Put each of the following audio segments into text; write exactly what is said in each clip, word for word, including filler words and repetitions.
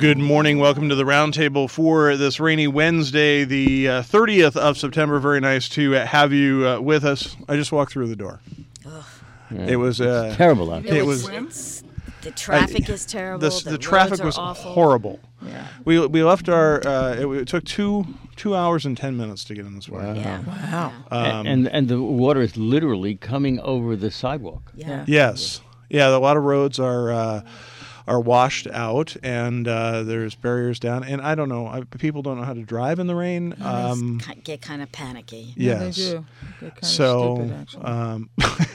Good morning. Welcome to the Roundtable for this rainy Wednesday, the uh, thirtieth of September. Very nice to have you uh, with us. I just walked through the door. Ugh. Yeah. It was uh, it's terrible out there. It was. It's, the traffic I, is terrible. The, the the traffic was awful. horrible. Yeah. We we left our. Uh, it, it took two two hours and ten minutes to get in this way. Wow. Yeah. Wow. Um, and, and and the water is literally coming over the sidewalk. Yeah. Yes. Yeah. A lot of roads are. Uh, are washed out, and uh, there's barriers down. And I don't know, I, people don't know how to drive in the rain. Um, they get kind of panicky. Yes. Yeah, they do. They're kind so, of stupid, actually. Um,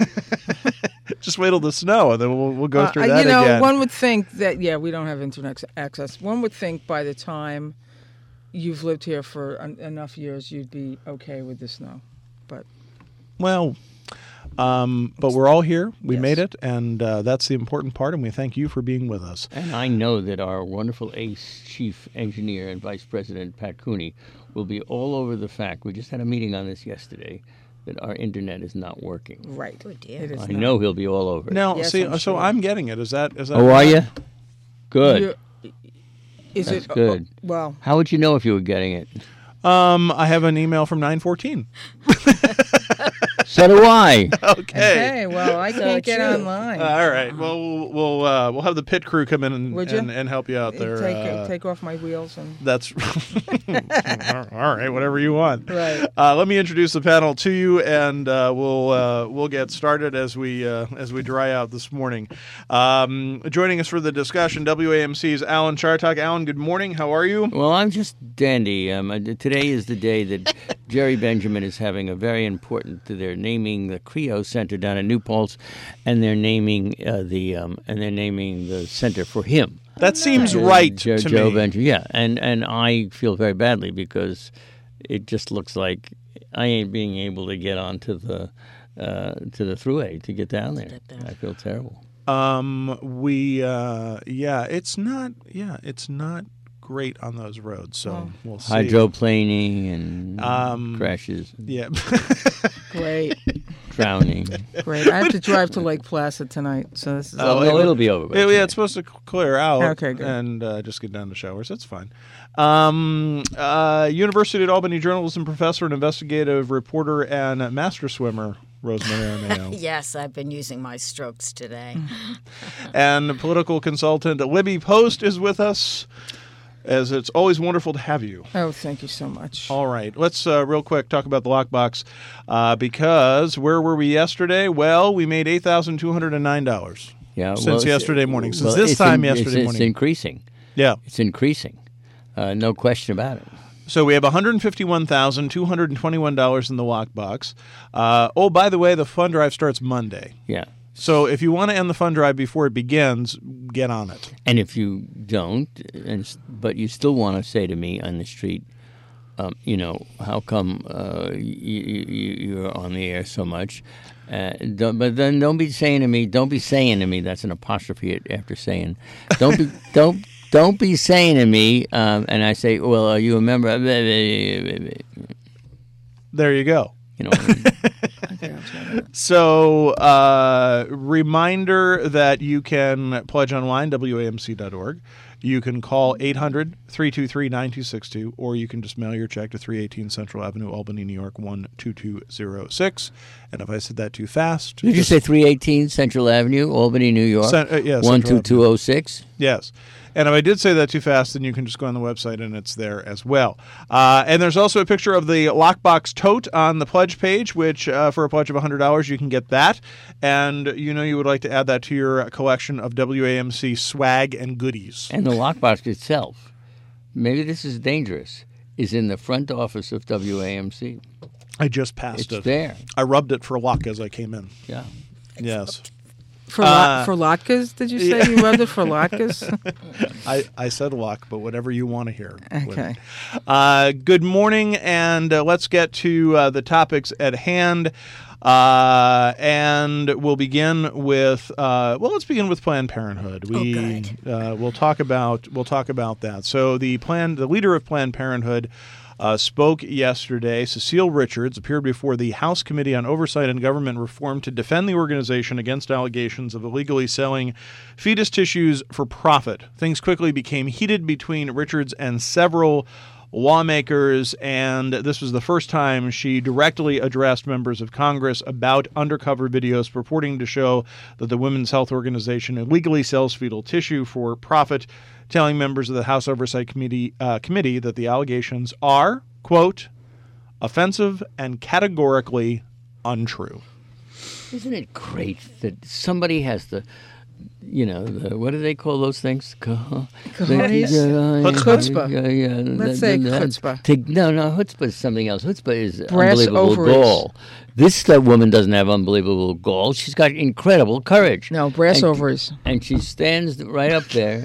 just wait till the snow, and then we'll, we'll go through uh, that you know, again. One would think that, yeah, we don't have internet access. One would think by the time you've lived here for en- enough years, you'd be okay with the snow. But Well... Um, but we're all here. We Yes. made it, and uh, that's the important part, and we thank you for being with us. And I know that our wonderful ace chief engineer and vice president, Pat Cooney, will be all over the fact, we just had a meeting on this yesterday, that our internet is not working. right. Oh, dear. It is I not. know he'll be all over it. Now, Yes, see, I'm so sure. I'm getting it. Is that is that? Oh, are you? Good. You're- Is That's it uh, good. well, How would you know if you were getting it? Um, I have an email from nine fourteen. So do I. Okay. hey, well, I can't get you. online. All right. Well, we'll we'll, uh, we'll have the pit crew come in and Would you? and, and help you out there. take uh, take off my wheels and That's all right. Whatever you want. right. Uh, let me introduce the panel to you, and uh, we'll uh, we'll get started as we uh, as we dry out this morning. Um, joining us for the discussion, W A M C's Alan Chartock. Alan, good morning. How are you? Well, I'm just dandy. Um, uh, today is the day that Jerry Benjamin is having a very important. They're naming the Creo Center down at New Paltz, and they're naming uh, the um, and they're naming the center for him. That seems Uh, right Joe, to Joe me. Benjamin. Yeah, and and I feel very badly because it just looks like I ain't being able to get onto the uh, to the thruway to get down there. Get down. I feel terrible. Um, we uh, yeah, it's not yeah, it's not great on those roads. So Oh. we'll see. Hydroplaning and Um, crashes, Yeah. Great, drowning. great. I have to drive to Lake Placid tonight, so this is. Oh, Oh, no, it- it'll be over. by Yeah, yeah, tonight. it's supposed to c- clear out. Okay, good. And uh, just get down to showers. That's fine. Um, uh, University at Albany journalism professor and investigative reporter and master swimmer, Rosemary Armeo. Yes, I've been using my strokes today. And political consultant Libby Post is with us, as it's always wonderful to have you. Oh, thank you so much. All right, let's uh, real quick talk about the lockbox, uh, because where were we yesterday? Well, we made eight thousand two hundred and nine dollars. Yeah, Since well, it's- yesterday morning. Since well, this it's time in- yesterday it's, morning. It's increasing. Yeah. It's increasing. Uh, no question about it. So we have one hundred fifty-one thousand two hundred twenty-one dollars in the lockbox. Uh, oh, by the way, the fund drive starts Monday. Yeah. So if you want to end the fund drive before it begins, get on it. And if you don't, and s- but you still want to say to me on the street, um, you know, how come uh, you, you, you're on the air so much? Uh, don't, but then don't be saying to me, don't be saying to me, that's an apostrophe after saying, don't be, don't, don't be saying to me, um, and I say, well, are you a member? of You There you go. know, what I mean? Okay, I'll try that. So, uh, reminder that you can pledge online, W A M C dot org. You can call eight hundred, three two three, nine two six two, or you can just mail your check to three eighteen Central Avenue, Albany, New York, one two two zero six. And if I said that too fast... Did you just- say three eighteen Central Avenue, Albany, New York, Cen- uh, yeah, one Central two two oh six? Yes. And if I did say that too fast, then you can just go on the website and it's there as well. Uh, and there's also a picture of the Lockbox tote on the pledge page, which uh, for a pledge of one hundred dollars, you can get that. And you know you would like to add that to your collection of W A M C swag and goodies. And the lockbox itself, maybe this is dangerous, is in the front office of W A M C. I just passed It's it. there. I rubbed it for luck as I came in. Yeah. Yes. For Uh, lot, for latkes, did you say you rubbed it for latkes? I, I said luck, but whatever you want to hear. Okay. Uh, good morning, and uh, let's get to uh, the topics at hand. Uh, and we'll begin with uh, well, let's begin with Planned Parenthood. We Oh, good. Uh, we'll talk about we'll talk about that. So the plan, the leader of Planned Parenthood, uh, spoke yesterday. Cecile Richards appeared before the House Committee on Oversight and Government Reform to defend the organization against allegations of illegally selling fetus tissues for profit. Things quickly became heated between Richards and several lawmakers, and this was the first time she directly addressed members of Congress about undercover videos purporting to show that the Women's Health Organization illegally sells fetal tissue for profit, telling members of the House Oversight Committee, uh, committee that the allegations are, quote, offensive and categorically untrue. Isn't it great that somebody has the, you know, the, what do they call those things? Cojones? Chutzpah. Yeah, yeah. Let's say chutzpah. To, no, no, chutzpah is something else. Chutzpah is Brass unbelievable ovaries. gall. This that woman doesn't have unbelievable gall. She's got incredible courage. No, brass and, ovaries. And she stands right up there.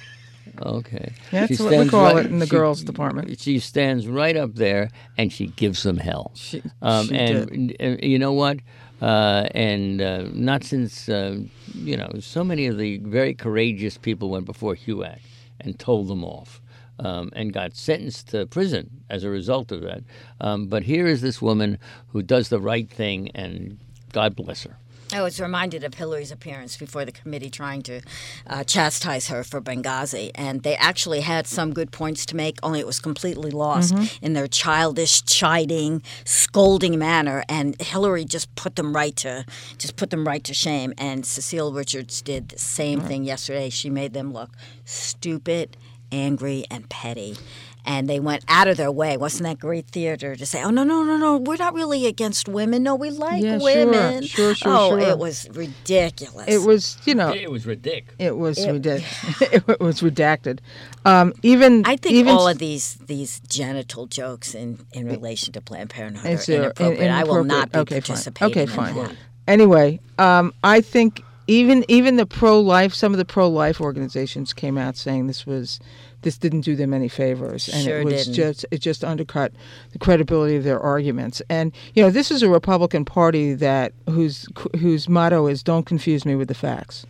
Okay. That's She what we stands call right- it in the she- girls' department. She stands right up there and she gives them hell. She, Um, she and did. uh, you know what? Uh, and uh, not since, uh, you know, so many of the very courageous people went before HUAC and told them off um, and got sentenced to prison as a result of that. Um, but here is this woman who does the right thing, and God bless her. I was reminded of Hillary's appearance before the committee trying to uh, chastise her for Benghazi. And they actually had some good points to make, only it was completely lost Mm-hmm. in their childish, chiding, scolding manner. And Hillary just put them right to just put them right to shame. And Cecile Richards did the same thing yesterday. She made them look stupid, angry, and petty. And they went out of their way. Wasn't that great theater to say, oh, no, no, no, no, we're not really against women. No, we like Yeah, sure. women. Sure, sure, oh, sure. it was ridiculous. It was, you know, It was ridiculous. it was It- ridiculous. it was redacted. Um, even I think even all of these these genital jokes in, in relation to Planned Parenthood It's, are uh, inappropriate. in- I will not be inappropriate. Okay, fine. participating Okay, in fine. that. Anyway, um, I think even even the pro life, some of the pro life organizations came out saying this was this didn't do them any favors, and Sure it was didn't. just it just undercut the credibility of their arguments. And you know, this is a Republican Party that whose whose motto is "Don't confuse me with the facts."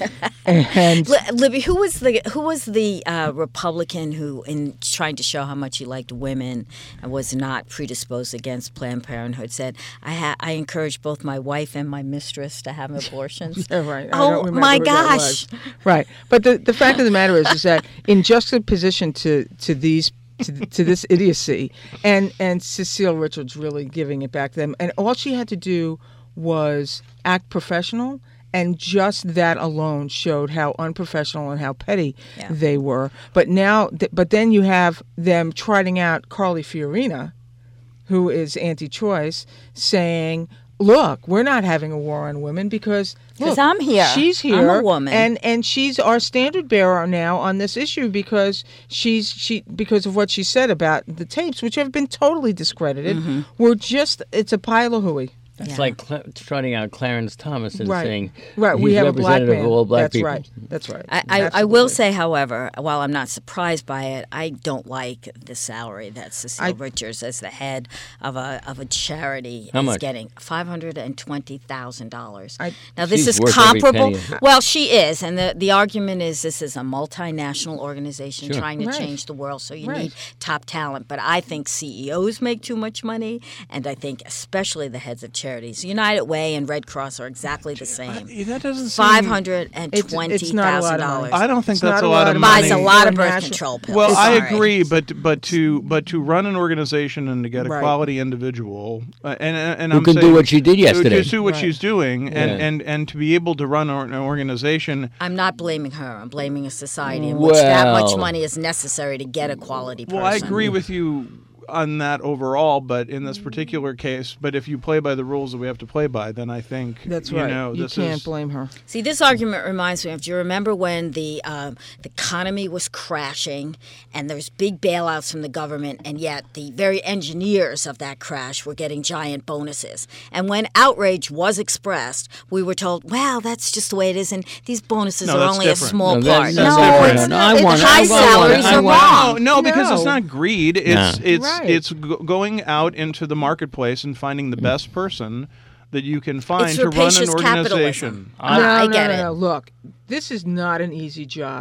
and Li- Libby, who was the who was the uh, Republican who, in trying to show how much he liked women and was not predisposed against Planned Parenthood, said, "I ha- I encourage both my wife and my mistress to have abortions." Yeah, right. I Oh, don't remember my who that gosh. was. Right. But the, the fact of the matter is, is that in juxtaposition to, to these to, to this idiocy, and, and Cecile Richards really giving it back to them, and all she had to do was act professional, and just that alone showed how unprofessional and how petty Yeah. they were. But now, th- but then you have them trotting out Carly Fiorina, who is anti-choice, saying, look, we're not having a war on women because 'Cause look, I'm here. She's I'm here. a woman. And and she's our standard bearer now on this issue because she's she because of what she said about the tapes, which have been totally discredited. Mm-hmm. We're just it's a pile of hooey. That's Yeah. like cl- trotting out Clarence Thomas and Right. saying Right. he's We have a black representative man. of all black That's people. right. That's right. I, I, I Absolutely. will say, however, while I'm not surprised by it, I don't like the salary that Cecile I- Richards, as the head of a of a charity, How is much? getting five hundred and twenty thousand dollars. I- Now this She's is worth every comparable. penny. Well, she is, and the the argument is this is a multinational organization Sure. trying to Right. change the world, so you Right. need top talent. But I think C E Os make too much money, and I think especially the heads of charities, United Way and Red Cross, are exactly the same. I- that doesn't seem- Five hundred and It's- twenty it's not a lot thousand of money. dollars. I don't think It's that's not a lot of Buys money. a lot of For birth national- control pills. Well, I Sorry. agree, but but to but to run an organization and to get a Right. quality individual, uh, and and, and Who I'm can do saying, what she did yesterday. to do what Right. she's doing, and, Yeah. and and to be able to run or- an organization. I'm not blaming her. I'm blaming a society in which that much Well- money is necessary to get a quality person. Well, I agree with you on that overall, but in this particular case, but if you play by the rules that we have to play by, then I think That's you right. know you this can't is, blame her. See, this argument reminds me of, do you remember when the um, the economy was crashing and there's big bailouts from the government, and yet the very engineers of that crash were getting giant bonuses? And when outrage was expressed, we were told, well, that's just the way it is, and these bonuses No, are that's only different. a small No, that's- part. that's no, different. it's No, not. I want- high I want- salaries I are want- wrong. No, no, because it's No. not greed. It's No. it's Right. it's go- going out into the marketplace and finding the best person that you can find It's to run an rapacious organization. capitalism. No, I no, get no, it. no. Look, this is not an easy job.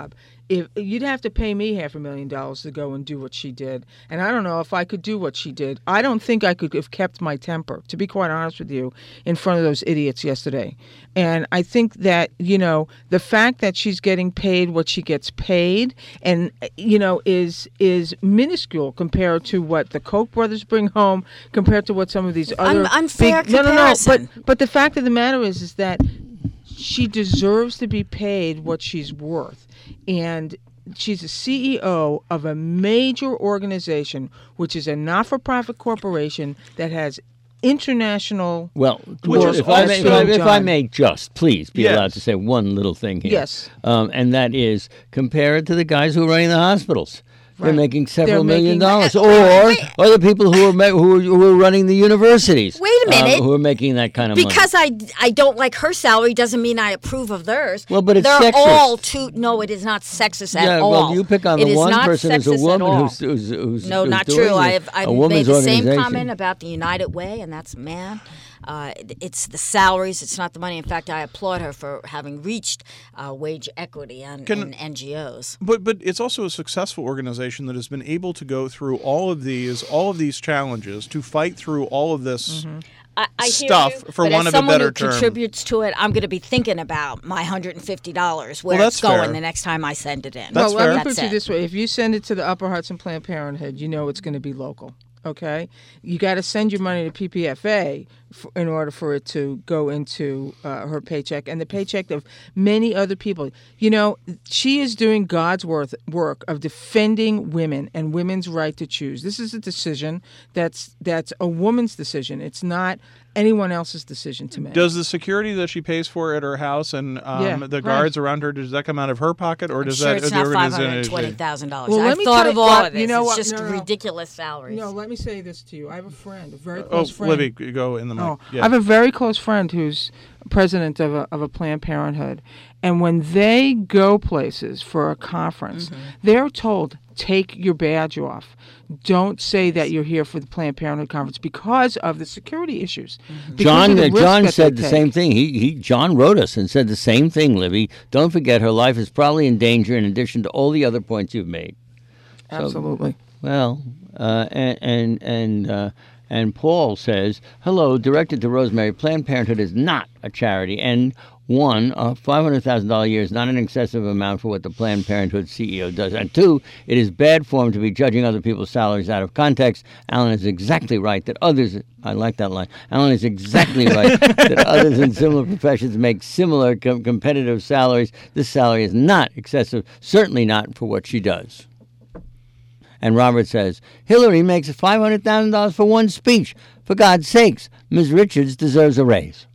if you'd have to pay me half a million dollars to go and do what she did, and I don't know if I could do what she did. I don't think I could have kept my temper, to be quite honest with you, in front of those idiots yesterday. And I think that, you know, the fact that she's getting paid what she gets paid, and you know, is is minuscule compared to what the Koch brothers bring home, compared to what some of these other Un- unfair big, no, no, no. comparison. But but the fact of the matter is, is that she deserves to be paid what she's worth, and she's a C E O of a major organization, which is a not-for-profit corporation that has international. Well, Which well, is if, I may, if, I, also, if I John- may just, please, be Yes. allowed to say one little thing here. Yes. Um, and that is, compare it to the guys who are running the hospitals. They're Right. making several They're million making- dollars. Uh, Or, wait. or the people who are, ma- who, are, who are running the universities. Wait a minute. uh, who are making that kind of money. Because I, I don't like her salary doesn't mean I approve of theirs. Well, but it's They're sexist. all too. No, it is not sexist at Yeah, all. well, you pick on It the is one not person who's a sexist at woman all. who's, who's, who's No, who's not doing true. it. I've I've a made woman's the same organization. comment about the United Way, and that's a man. Uh, it's the salaries. It's not the money. In fact, I applaud her for having reached uh, wage equity on, Can- in N G Os. But but it's also a successful organization that has been able to go through all of these all of these challenges to fight through all of this. I, I hear Stuff, you, for but want as of a someone better who term. contributes to it, I'm going to be thinking about my one hundred fifty dollars where Well, it's that's going fair. the next time I send it in. That's well, let fair. me That's put you it. this way: if you send it to the Upper Hudson Planned Parenthood, you know it's going to be local. Okay, you got to send your money to P P F A f- in order for it to go into uh, her paycheck and the paycheck of many other people. You know, she is doing God's worth work of defending women and women's right to choose. This is a decision that's that's a woman's decision. It's not anyone else's decision to make. Does the security that she pays for at her house and um, Yeah, the right. guards around her, does that come out of her pocket, or does sure, that it's the not five organization? hundred twenty thousand dollars. Well, let I've me thought tell of you all what- of this. you know it's what? just No, no. ridiculous salaries. No, let me say this to you. I have a friend, a very Oh, close friend. Libby, go in the mic. Oh, Yeah. I have a very close friend who's president of a of a Planned Parenthood, and when they go places for a conference, Mm-hmm. they're told, take your badge off. Don't say that you're here for the Planned Parenthood conference because of the security issues. Mm-hmm. Because John of the uh, risk John that said they the take. same thing. He he John wrote us and said the same thing, Libby. Don't forget her life is probably in danger in addition to all the other points you've made. Absolutely. Well, uh, and and and uh, and Paul says, "Hello, directed to Rosemary. Planned Parenthood is not a charity, and one, a five hundred thousand dollar a year is not an excessive amount for what the Planned Parenthood C E O does. And two, it is bad form to be judging other people's salaries out of context. Alan is exactly right that others. I like that line. Alan is exactly right that others in similar professions make similar com- competitive salaries. This salary is not excessive, certainly not for what she does." And Robert says, Hillary makes five hundred thousand dollars for one speech. For God's sakes, Miz Richards deserves a raise.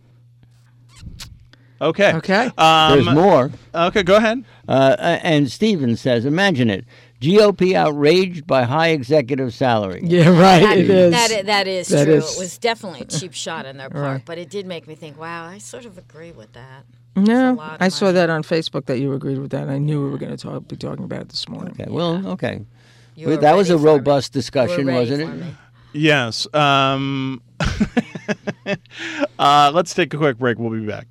Okay. Okay. Um, There's more. Okay, go ahead. Uh, and Stephen says, imagine it. G O P outraged by high executive salary. Yeah, right. That, it is. That, i- that is That true. is- It was definitely a cheap shot on their part, Right. but it did make me think, wow, I sort of agree with that. No, It's a lot of I saw money. that on Facebook that you agreed with that, and I knew we were going to talk, be talking about it this morning. Okay, well, okay. You Well, were that was a ready for me. robust You were discussion, ready wasn't for it? me. Yes. Um, uh, let's take a quick break. We'll be back.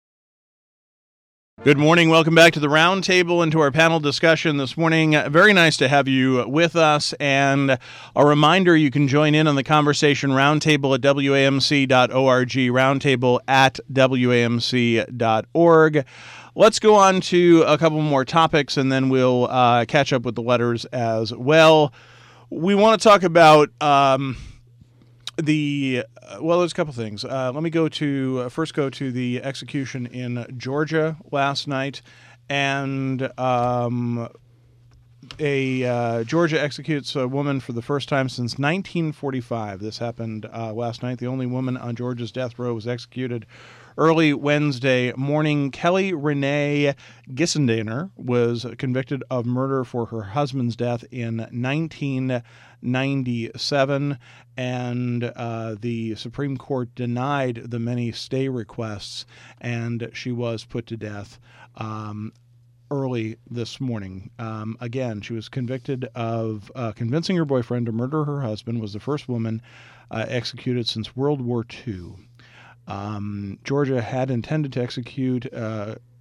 Good morning. Welcome back to the Round Table and to our panel discussion this morning. Uh, Very nice to have you with us. And a reminder, you can join in on the conversation roundtable at W A M C dot org, roundtable at W A M C dot org. Let's go on to a couple more topics, and then we'll uh, catch up with the letters as well. We want to talk about um, the uh, well. There's a couple things. Uh, let me go to uh, first go to the execution in Georgia last night, and um, a uh, Georgia executes a woman for the first time since nineteen forty-five. This happened uh, last night. The only woman on Georgia's death row was executed early Wednesday morning. Kelly Renee Gissendaner was convicted of murder for her husband's death in nineteen ninety-seven, and uh, the Supreme Court denied the many stay requests, and she was put to death um, early this morning. Um, again, she was convicted of uh, convincing her boyfriend to murder her husband, was the first woman uh, executed since World War Two. Um, Georgia had intended to execute uh,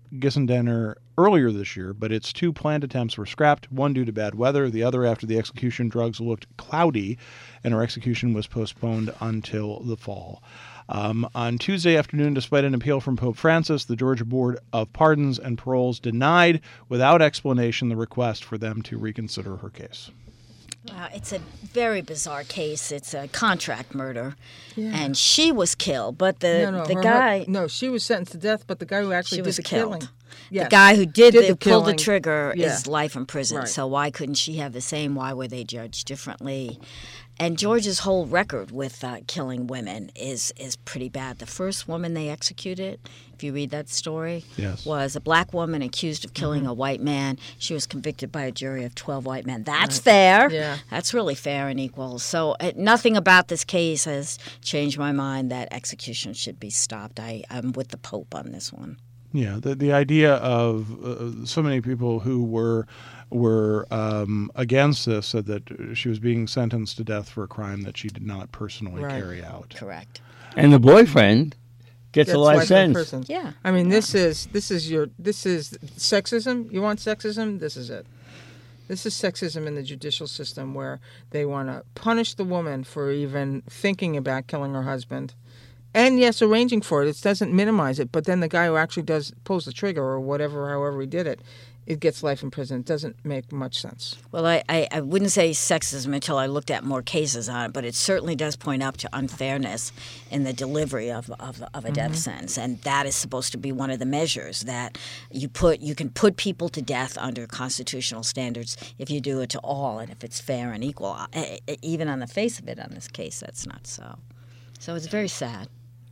Gissendenner earlier this year, but its two planned attempts were scrapped, one due to bad weather, the other after the execution drugs looked cloudy, and her execution was postponed until the fall. Um, on Tuesday afternoon, despite an appeal from Pope Francis, the Georgia Board of Pardons and Paroles denied, without explanation, the request for them to reconsider her case. Wow, it's a very bizarre case. It's a contract murder, Yeah. and she was killed, but the no, no, the her- guy her- no, she was sentenced to death, but the guy who actually she did was the killed. killing. Yes. The guy who did, Did the, the pulled the killing. trigger Yeah. is life in prison. Right. So why couldn't she have the same? Why were they judged differently? And Georgia's whole record with uh, killing women is is pretty bad. The first woman they executed, if you read that story, Yes. was a black woman accused of killing Mm-hmm. a white man. She was convicted by a jury of twelve white men. That's fair. Yeah. That's really fair and equal. So uh, nothing about this case has changed my mind that execution should be stopped. I, I'm with the Pope on this one. Yeah, the the idea of uh, so many people who were were um, against this said that she was being sentenced to death for a crime that she did not personally Right. carry out. Correct. And the boyfriend gets That's a life life in sentence. prison. Yeah. I mean, this is this is your this is sexism. You want sexism? This is it. This is sexism in the judicial system, where they want to punish the woman for even thinking about killing her husband, and yes, arranging for it. It doesn't minimize it, but then the guy who actually does pulls the trigger or whatever, however he did it, it gets life in prison. It doesn't make much sense. Well, I, I, I wouldn't say sexism until I looked at more cases on it, but it certainly does point up to unfairness in the delivery of, of, of a death sentence, and that is supposed to be one of the measures that you put. You can put people to death under constitutional standards if you do it to all, and if it's fair and equal. I, I, even on the face of it, on this case, that's not so. So it's very sad.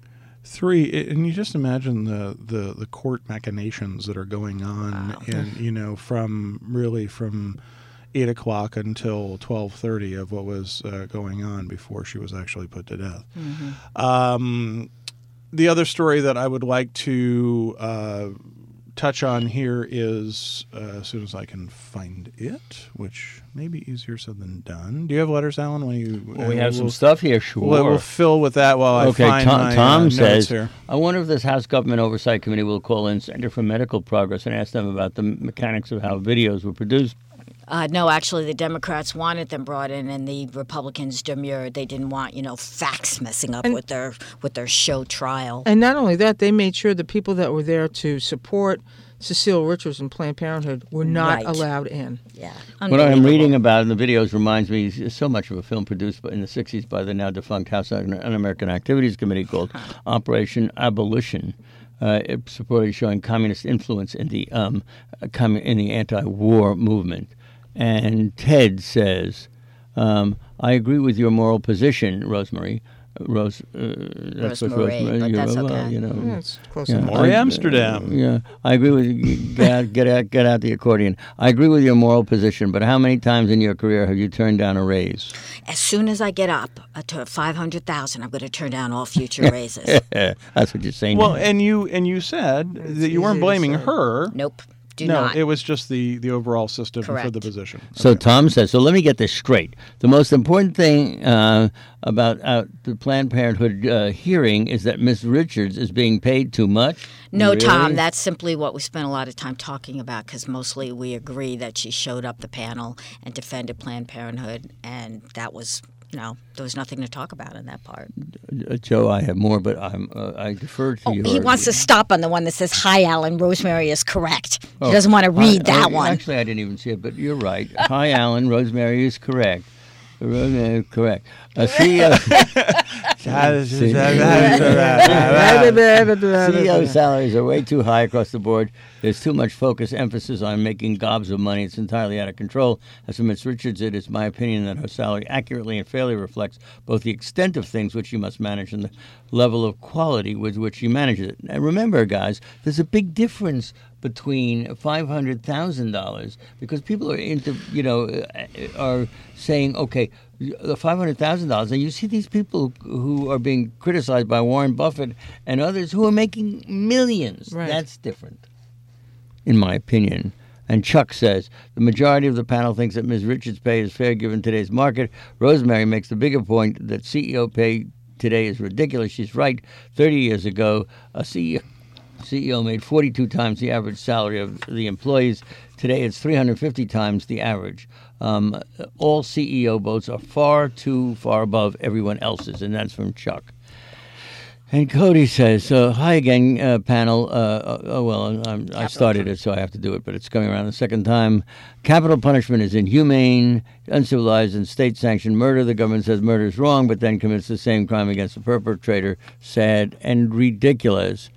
Three, and you just imagine the, the, the court machinations that are going on, Wow. and you know, from really from eight o'clock until twelve thirty of what was uh, going on before she was actually put to death. Mm-hmm. Um, the other story that I would like to uh, touch on here is, uh, as soon as I can find it, which may be easier said than done. Do you have letters, Alan? When you Well, we uh, have some we'll- stuff here, sure. We'll, we'll fill with that while Okay, I find Tom, my Tom uh, notes says, here. I wonder if this House Government Oversight Committee will call in Center for Medical Progress and ask them about the mechanics of how videos were produced. Uh, no, actually, the Democrats wanted them brought in, and the Republicans demurred. They didn't want, you know, facts messing up with their with their show trial. And not only that, they made sure the people that were there to support Cecile Richards and Planned Parenthood were not Right. allowed in. Yeah, What I'm unbelievable. reading about in the videos reminds me so much of a film produced in the sixties by the now defunct House Un-American Activities Committee called Operation Abolition. Uh, it supported showing communist influence in the um, commu- in the anti-war movement. And Ted says, um, "I agree with your moral position, Rosemary." Rose, uh, that's what Rosemary, Rosemary, but you that's know, well, okay. you know, Yeah, it's close yeah, enough. Maury I- Amsterdam. Yeah, I agree with you. Get out, get out, get out the accordion. I agree with your moral position, but how many times in your career have you turned down a raise? As soon as I get up uh, to five hundred thousand, I'm going to turn down all future raises. That's what you're saying. Well, and you and you said that you weren't easy to blaming say. her. Nope, do no, not. it was just the, the overall system for Correct. the position. So Tom says, so let me get this straight. The most important thing uh, about uh, the Planned Parenthood uh, hearing is that Miss Richards is being paid too much? No, Really? Tom, that's simply what we spent a lot of time talking about because mostly we agree that she showed up the panel and defended Planned Parenthood, and that was, you know, there was nothing to talk about in that part. Uh, Joe, I have more, but I'm, uh, I defer to Oh, you. he wants to stop on the one that says, "Hi, Alan, Rosemary is correct." Oh, He doesn't want to read I- that I- one. Actually, I didn't even see it, but you're right. Hi, Alan. Rosemary is correct. Rosemary is correct. Uh, C E O, C E O salaries are way too high across the board. There's too much focus, emphasis on making gobs of money. It's entirely out of control. As for Miss Richards, it is my opinion that her salary accurately and fairly reflects both the extent of things which she must manage and the level of quality with which she manages it. And remember, guys, there's a big difference between five hundred thousand dollars because people are into, you know, are saying, okay, the five hundred thousand dollars, and you see these people who are being criticized by Warren Buffett and others who are making millions. Right. That's different, in my opinion. And Chuck says, the majority of the panel thinks that Miz Richards' pay is fair given today's market. Rosemary makes the bigger point that C E O pay today is ridiculous. She's right. thirty years ago, a C E O... C E O made forty-two times the average salary of the employees. Today, it's three hundred fifty times the average. Um, all C E O votes are far too far above everyone else's, and that's from Chuck. And Cody says, uh, hi again, uh, panel. Uh, oh, well, I'm, I started it, so I have to do it, but it's coming around the second time. Capital punishment is inhumane, uncivilized, and state-sanctioned murder. The government says murder is wrong, but then commits the same crime against the perpetrator. Sad and ridiculous.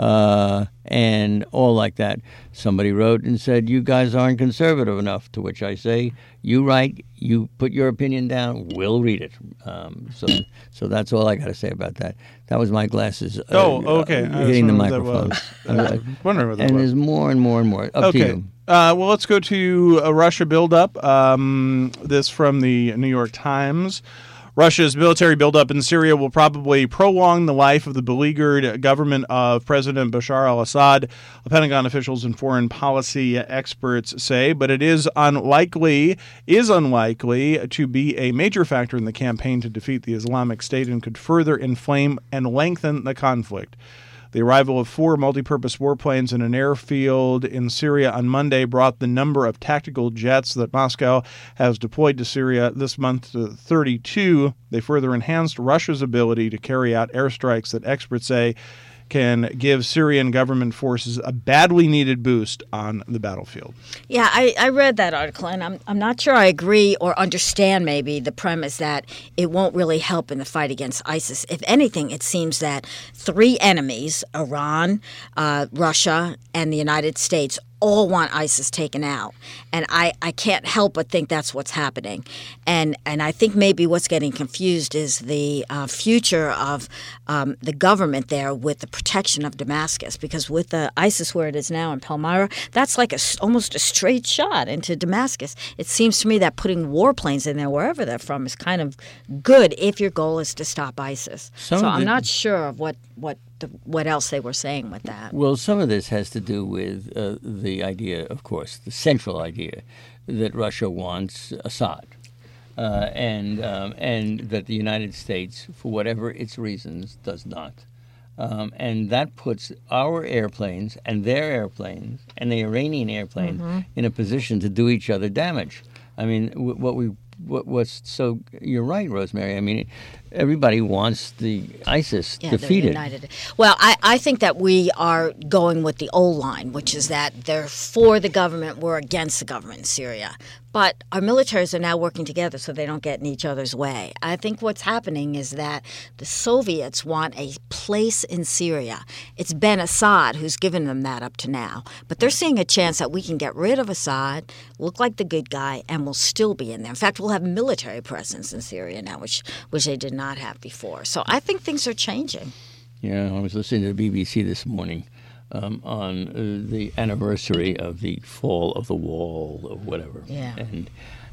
Uh, and all like that. Somebody wrote and said, you guys aren't conservative enough, to which I say, you write, you put your opinion down, we'll read it. Um, so so that's all I got to say about that. That was my glasses. Uh, oh, okay. Uh, hitting the microphone. I was wondering what that and was. there's more and more and more. Up okay. to you. Uh, well, let's go to a Russia buildup. Um, this from the New York Times. Russia's military buildup in Syria will probably prolong the life of the beleaguered government of President Bashar al-Assad, Pentagon officials and foreign policy experts say, but it is unlikely, is unlikely to be a major factor in the campaign to defeat the Islamic State and could further inflame and lengthen the conflict. The arrival of four multi-purpose warplanes in an airfield in Syria on Monday brought the number of tactical jets that Moscow has deployed to Syria this month to thirty-two. They further enhanced Russia's ability to carry out airstrikes that experts say can give Syrian government forces a badly needed boost on the battlefield. Yeah, I, I read that article, and I'm I'm not sure I agree or understand maybe the premise that it won't really help in the fight against ISIS. If anything, it seems that three enemies, Iran, uh, Russia, and the United States, all want ISIS taken out. And I, I can't help but think that's what's happening. And and I think maybe what's getting confused is the uh, future of um, the government there with the protection of Damascus. Because with the ISIS where it is now in Palmyra, that's like a, almost a straight shot into Damascus. It seems to me that putting warplanes in there, wherever they're from, is kind of good if your goal is to stop ISIS. Some so of I'm the- not sure of what, what, the, what else they were saying with that. Well, some of this has to do with uh, the idea, of course, the central idea that Russia wants Assad, uh, and um, and that the United States, for whatever its reasons, does not. Um, and that puts our airplanes and their airplanes and the Iranian airplanes Mm-hmm. in a position to do each other damage. I mean, w- what we what, what's so you're right, Rosemary. I mean, everybody wants the ISIS Yeah, they're defeated. united. Well, I, I think that we are going with the old line, which is that they're for the government, we're against the government in Syria. But our militaries are now working together so they don't get in each other's way. I think what's happening is that the Soviets want a place in Syria. It's Ben Assad who's given them that up to now. But they're seeing a chance that we can get rid of Assad, look like the good guy, and we'll still be in there. In fact, we'll have military presence in Syria now, which, which they did not have before. So I think things are changing. Yeah, I was listening to the B B C this morning um, on uh, the anniversary of the fall of the wall or whatever. Yeah. And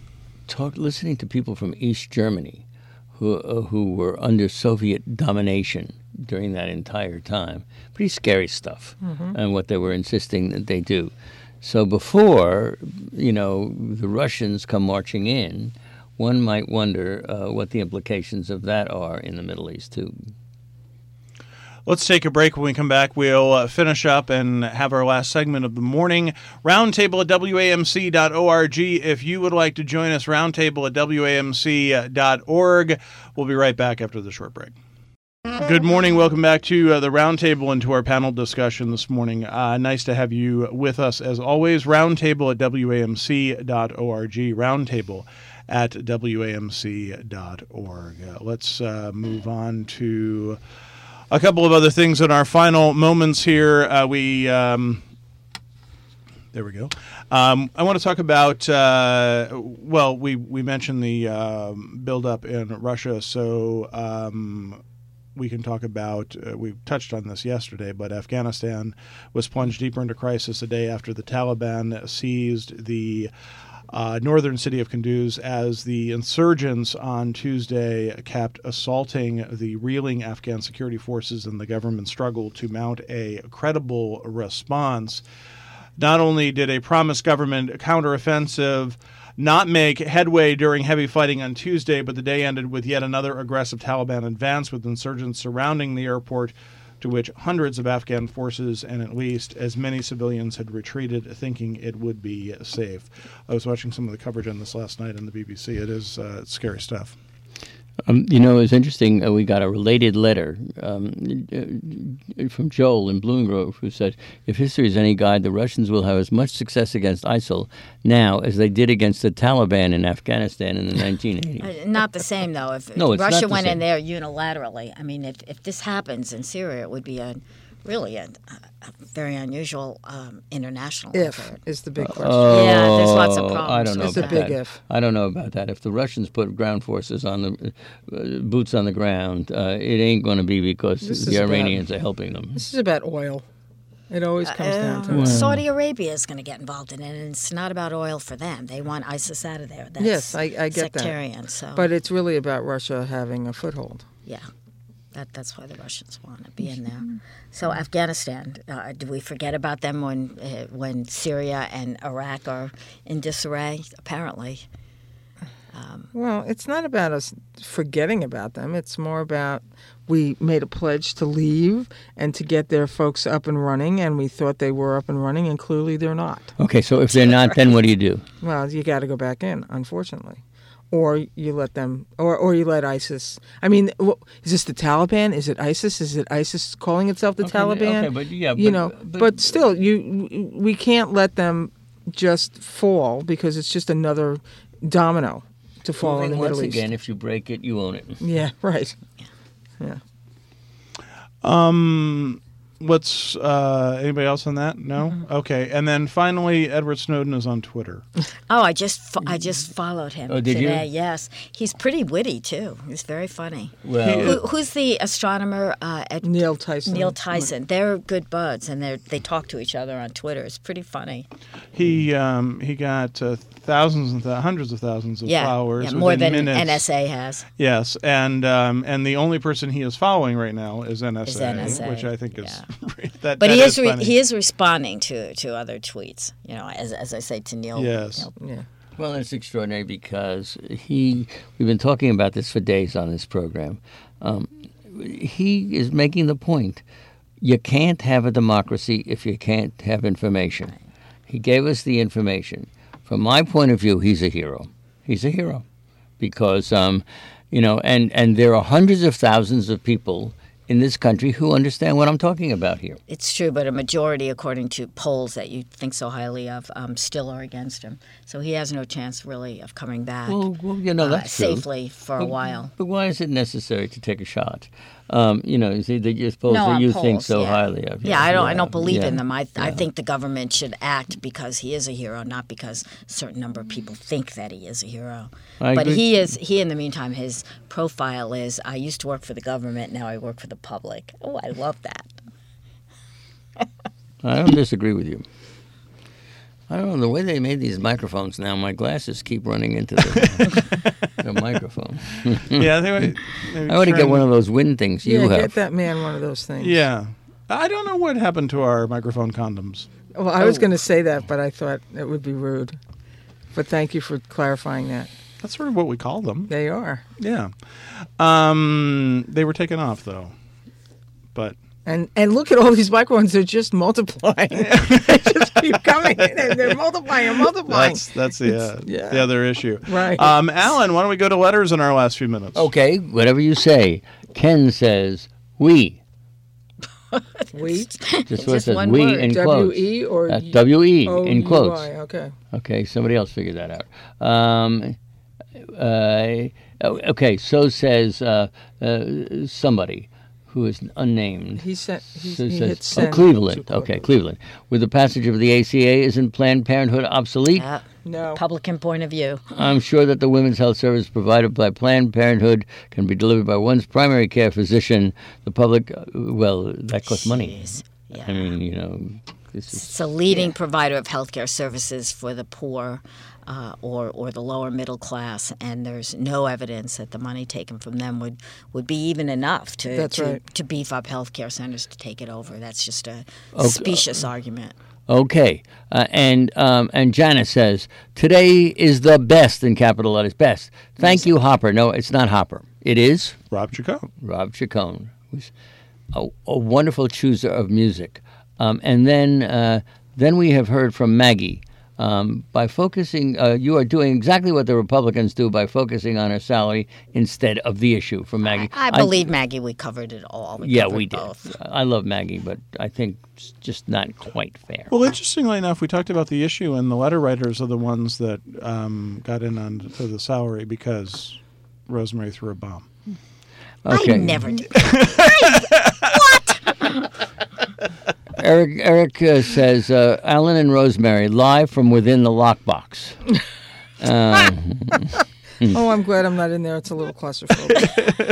talk, listening to people from East Germany who uh, who were under Soviet domination during that entire time. Pretty scary stuff, mm-hmm. and what they were insisting that they do. So before, you know, the Russians come marching in, one might wonder uh, what the implications of that are in the Middle East, too. Let's take a break. When we come back, we'll uh, finish up and have our last segment of the morning. Roundtable at W A M C dot org. If you would like to join us, roundtable at W A M C dot org. We'll be right back after the short break. Good morning. Welcome back to uh, the Roundtable and to our panel discussion this morning. Uh, nice to have you with us as always. Roundtable at W A M C dot org. Roundtable at W A M C dot org. Uh, let's uh, move on to a couple of other things in our final moments here. Uh, we, um, there we go. Um, I want to talk about, uh, well, we, we mentioned the uh, buildup in Russia, so um, we can talk about, uh, we touched on this yesterday, but Afghanistan was plunged deeper into crisis a day after the Taliban seized the Uh, northern city of Kunduz as the insurgents on Tuesday kept assaulting the reeling Afghan security forces and the government struggled to mount a credible response. Not only did a promised government counteroffensive not make headway during heavy fighting on Tuesday, but the day ended with yet another aggressive Taliban advance with insurgents surrounding the airport to which hundreds of Afghan forces and at least as many civilians had retreated, thinking it would be safe. I was watching some of the coverage on this last night on the B B C. It is uh, scary stuff. Um, you know, it's interesting. Uh, we got a related letter um, uh, from Joel in Blue and Grove, who said, if history is any guide, the Russians will have as much success against ISIL now as they did against the Taliban in Afghanistan in the nineteen eighties. Uh, Not the same, though. If No, it's not Russia the went in same. there unilaterally, I mean, if, if this happens in Syria, it would be a really a, a very unusual um, international If effort. is the big question. Oh, Yeah, there's lots of I problems don't know It's a about big that. if. I don't know about that. If the Russians put ground forces on the uh, boots on the ground, uh, it ain't going to be because This is the about- Iranians are helping them. This is about oil. It always comes down to Um, that. Saudi Arabia is going to get involved in it, and it's not about oil for them. They want ISIS out of there. That's Yes, I- I get that. sectarian, So, But it's really about Russia having a foothold. yeah, that that's why the Russians want to be in there. So Afghanistan, uh, do we forget about them when uh, when Syria and Iraq are in disarray? Apparently, Well, it's not about us forgetting about them. It's more about we made a pledge to leave and to get their folks up and running, and we thought they were up and running, and clearly they're not. Okay, so if they're not, then what do you do? Well, you got to go back in, unfortunately. Or you let them, or, or you let ISIS. I mean, wh- is this the Taliban? Is it ISIS? Is it ISIS calling itself the Okay, Taliban? okay, but yeah, you but- know, but- but, still, you we can't let them just fall because it's just another domino to fall in Moving the once Middle East. again, if you break it, you own it. Yeah, right. Yeah. Um, what's uh, anybody else on that? No. Okay, and then finally, Edward Snowden is on Twitter. oh, I just fo- I just followed him Oh, did you? today. Yes, he's pretty witty too. He's very funny. Well, Who, who's the astronomer? Uh, Ed, Neil Tyson. Neil Tyson. They're good buds, and they they talk to each other on Twitter. It's pretty funny. He um, he got uh, thousands and th- hundreds of thousands of Yeah, followers. yeah more within than minutes. N S A has. Yes, and um, and the only person he is following right now is N S A, Is N S A, which I think is yeah. that. But that he is re- funny. he is responding to, to other tweets. You know, as as I say to Neil. Yes. Neil- Yeah. Well, it's extraordinary because he, we've been talking about this for days on this program. Um, he is making the point you can't have a democracy if you can't have information. He gave us the information. From my point of view, he's a hero. He's a hero because, um, you know, and, and there are hundreds of thousands of people in this country who understand what I'm talking about here. It's true, but a majority, according to polls that you think so highly of, um, still are against him. So he has no chance, really, of coming back Well, well you know, uh, that's true. safely for a while. But why is it necessary to take a shot? Um, you know, you see, that you suppose No, that on you polls, think so yeah. highly of. Yeah, I don't. I don't believe yeah. in them. I I yeah. think the government should act because he is a hero, not because a certain number of people think that he is a hero. I but agree. he is. He, in the meantime, his profile is: I used to work for the government. Now I work for the public. Oh, I love that. I don't disagree with you. I don't know the way they made these microphones now. My glasses keep running into the, the microphone. yeah, they, would- they I ought to get one of those wind things you yeah, have. get that man one of those things. Yeah, I don't know what happened to our microphone condoms. Well, I was Oh. going to say that, but I thought it would be rude. But thank you for clarifying that. That's sort of what we call them. They are. Yeah, um, they were taken off though, but. And and look at all these microphones; they're just multiplying. they just keep coming. They're, they're multiplying and multiplying. That's that's the uh, yeah. the other issue. Right. Um, Alan, why don't we go to letters in our last few minutes? Okay, whatever you say. Ken says, we. We Just what it Just says, one we word. in W quotes. E or Uh, W E O in U quotes. I, Okay. Okay, somebody else figured that out. Um, uh, okay, so says uh, uh, somebody who is unnamed. He sent. He, So it he says- hit oh, send. Cleveland. too Okay, quickly. Cleveland. With the passage of the A C A, isn't Planned Parenthood obsolete? Uh, No. Republican point of view. I'm sure that the women's health service provided by Planned Parenthood can be delivered by one's primary care physician. The public, uh, well, that costs money. Jeez. Yeah. I mean, you know, this is. It's a leading provider of healthcare services for the poor uh, or or the lower middle class, and there's no evidence that the money taken from them would, would be even enough to That's to, right. to beef up healthcare centers to take it over. That's just a Okay. specious argument. Okay, uh, and um, and Janice says today is the best in capital letters. Best. Thank you, Hopper. No, it's not Hopper. It is Rob Chacon. Rob Chacon. who's- a, a wonderful chooser of music. Um, and then, uh, then we have heard from Maggie. Um, by focusing, uh, you are doing exactly what the Republicans do by focusing on her salary instead of the issue. From Maggie, I, I believe I, Maggie. We covered it all. We yeah, covered we did. Both. I love Maggie, but I think it's just not quite fair. Well, interestingly enough, we talked about the issue, and the letter writers are the ones that um, got in on to the salary because Rosemary threw a bomb. Okay. I never did. I, what? Eric Eric uh, says, uh, Alan and Rosemary, live from within the lockbox. Um, Oh, I'm glad I'm not in there. It's a little claustrophobic.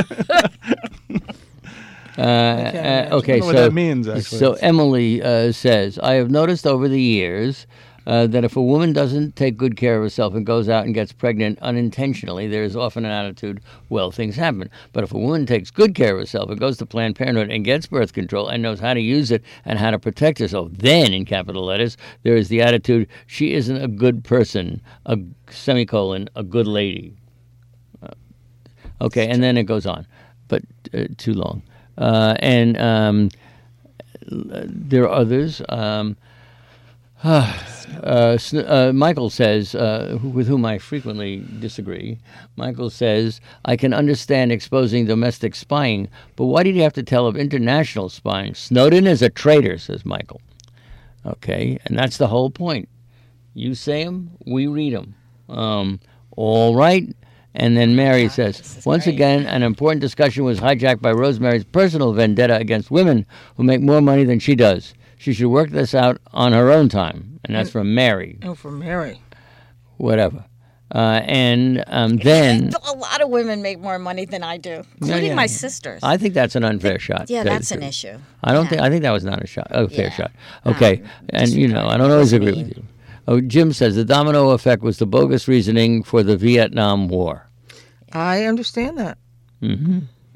uh, uh, okay, I don't know so what that means, actually. so Emily uh, says, I have noticed over the years uh, that if a woman doesn't take good care of herself and goes out and gets pregnant unintentionally, there is often an attitude, well, things happen. But if a woman takes good care of herself and goes to Planned Parenthood and gets birth control and knows how to use it and how to protect herself, then, in capital letters, there is the attitude, she isn't a good person, a semicolon, a good lady. Uh, okay, and then it goes on, but uh, too long. Uh, and um, there are others. Um, uh, uh, Michael says, uh, who, with whom I frequently disagree, Michael says, I can understand exposing domestic spying, but why did you have to tell of international spying? Snowden is a traitor, says Michael. Okay, and that's the whole point. You say them, we read them. Um, all right. And then Mary says, once great. again, an important discussion was hijacked by Rosemary's personal vendetta against women who make more money than she does. She should work this out on her own time. And that's from Mary. Oh, for Mary. Whatever. Uh, and um, then... A lot of women make more money than I do, including yeah. my sisters. I think that's an unfair shot. yeah, to- that's to- an issue. I don't Yeah. think... I think that was not a shot. A fair Yeah. shot. Okay. Um, and, you know, I don't always agree mean. with you. Oh, Jim says, the domino effect was the bogus reasoning for the Vietnam War. I understand that. Mm-hmm.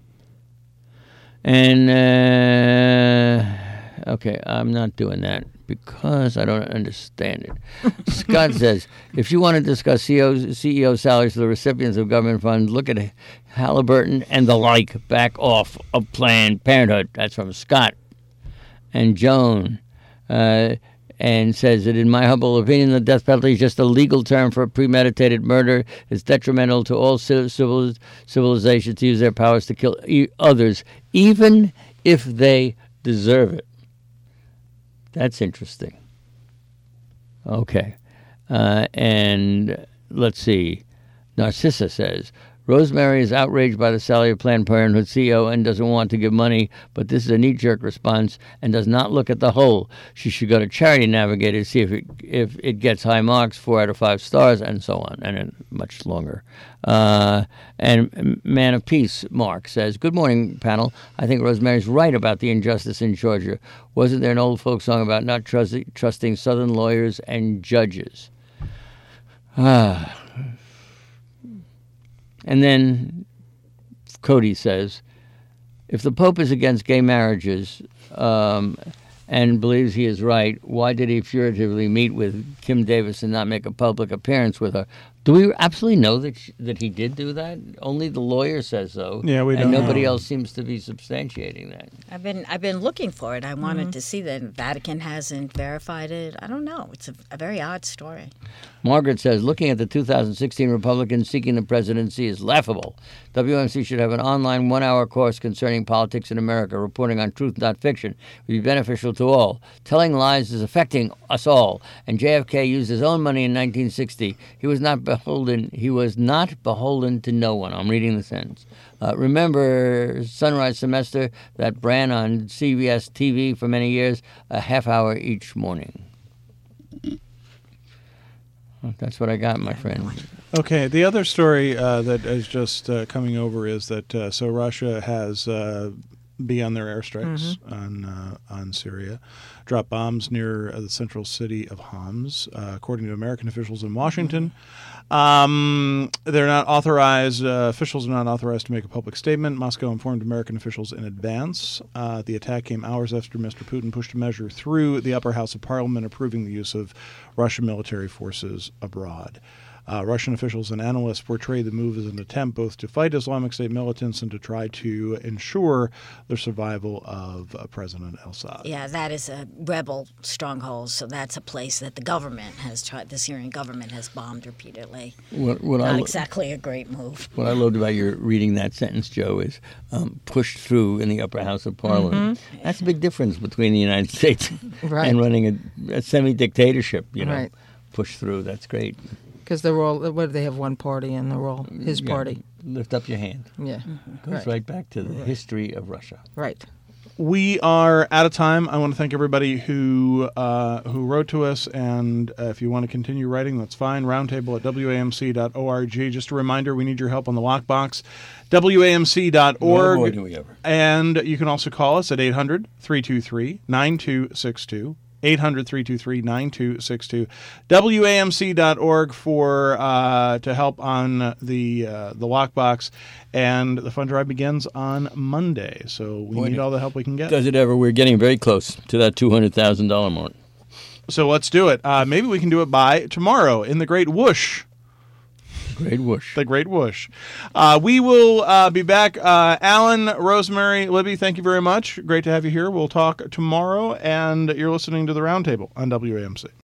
And, uh, okay, I'm not doing that because I don't understand it. Scott says, if you want to discuss C E O, C E O salaries for the recipients of government funds, look at Halliburton and the like, back off of Planned Parenthood. That's from Scott. And Joan uh, and says that in my humble opinion, the death penalty is just a legal term for premeditated murder. It's detrimental to all civil, civilizations to use their powers to kill e- others, even if they deserve it. That's interesting. Okay. Uh, and let's see. Narcissa says, Rosemary is outraged by the salary of Planned Parenthood C E O and doesn't want to give money, but this is a knee-jerk response and does not look at the whole. She should go to Charity Navigator to see if it, if it gets high marks, four out of five stars, and so on, and then much longer. Uh, and Man of Peace, Mark, says, good morning, panel. I think Rosemary's right about the injustice in Georgia. Wasn't there an old folk song about not trust- trusting Southern lawyers and judges? Ah... And then Cody says, if the Pope is against gay marriages um, and believes he is right, why did he furtively meet with Kim Davis and not make a public appearance with her? Do we absolutely know that she, that he did do that? Only the lawyer says so. Yeah, we and don't nobody know. else seems to be substantiating that. I've been I've been looking for it. I wanted to see that Vatican hasn't verified it. I don't know. It's a, a very odd story. Margaret says, looking at the two thousand sixteen Republicans seeking the presidency is laughable. W M C should have an online one-hour course concerning politics in America, reporting on truth, not fiction. It would be beneficial to all. Telling lies is affecting us all. And J F K used his own money in nineteen sixty. He was not beholden. He was not beholden to no one. I'm reading the sentence. Uh, remember Sunrise Semester that ran on C B S T V for many years, a half hour each morning. That's what I got, my friend. Okay, the other story uh, that is just uh, coming over is that uh, so Russia has uh, begun their airstrikes Mm-hmm. on uh, on Syria, dropped bombs near uh, the central city of Homs, uh, according to American officials in Washington. Um, they're not authorized. Uh, officials are not authorized to make a public statement. Moscow informed American officials in advance. Uh, the attack came hours after Mister Putin pushed a measure through the upper house of parliament approving the use of Russian military forces abroad. Uh, Russian officials and analysts portray the move as an attempt both to fight Islamic State militants and to try to ensure the survival of uh, President Assad. Yeah, that is a rebel stronghold, so that's a place that the government has tried, the Syrian government has bombed repeatedly. What, what Not I, exactly a great move. What I loved about your reading that sentence, Joe, is um, pushed through in the upper house of Parliament. Mm-hmm. That's a big difference between the United States right. and running a, a semi-dictatorship, you know. Right. Push through, that's great. Because they're all, what do they have, one party and they're all his Yeah, party. Lift up your hand. Yeah. Goes right. right back to the right. history of Russia. Right. We are out of time. I want to thank everybody who uh, who wrote to us, and uh, if you want to continue writing, that's fine. Roundtable at W A M C dot org. Just a reminder, we need your help on the lockbox. W A M C dot org. No, boy, do we ever. And you can also call us at eight hundred, three two three, nine two six two. eight hundred, three two three, nine two six two. W A M C dot org for uh, to help on the uh, the lockbox, and the fund drive begins on Monday. So we Boy, need all the help we can get. Does it ever? We're getting very close to that two hundred thousand dollars mark. So let's do it. Uh, maybe we can do it by tomorrow in the Great Whoosh. Great whoosh. The Great Whoosh. Uh, we will uh, be back. Uh, Alan, Rosemary, Libby, thank you very much. Great to have you here. We'll talk tomorrow, and you're listening to the Roundtable on W A M C.